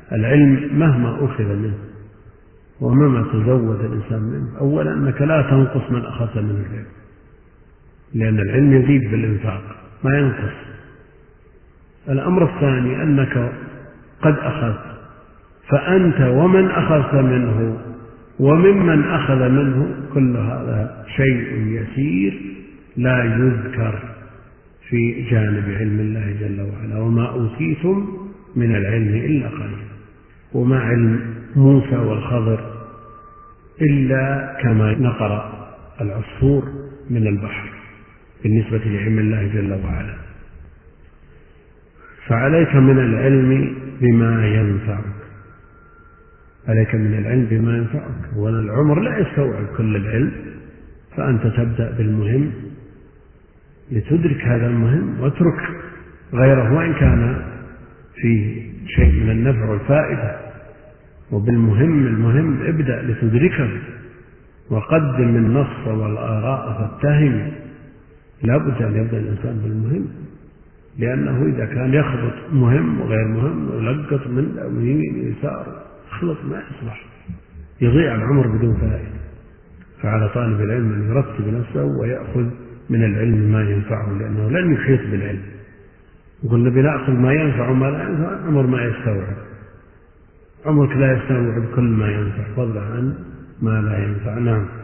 العلم مهما أخذ منه ومهما تزود الإنسان منه، أولا أنك لا تنقص من أخذت منه العلم، لأن العلم يزيد بالإنفاق ما ينقص. الأمر الثاني أنك قد أخذت، فأنت ومن أخذت منه وممن أخذ منه كل هذا شيء يسير لا يذكر في جانب علم الله جل وعلا. وما أوتيتم من العلم إلا قليلا. وما علم موسى والخضر إلا كما نقر العصفور من البحر بالنسبة لعلم الله جل وعلا. فعليك من العلم بما ينفعك، عليك من العلم بما ينفعك. وأن العمر لا يستوعب كل العلم، فأنت تبدأ بالمهم لتدرك هذا المهم واترك غيره وإن كان فيه شيء من النفع والفائدة. وبالمهم ابدأ لتدركه، وقدم النص والآراء فاتهم. لا بد أن يبدأ الإنسان بالمهم، لأنه إذا كان يخلط مهم وغير مهم ويلقط من يمين ويسار خلط ما يصلح، يضيع العمر بدون فائدة. فعلى طالب العلم أن يرتب نفسه ويأخذ من العلم ما ينفعه، لأنه لن يحيط بالعلم. وقلنا بنأخذ ما ينفع وما لا ينفع، عمر ما يستوعب، عمرك لا يستوعب كل ما ينفع فضلا عن ما لا ينفع. نعم.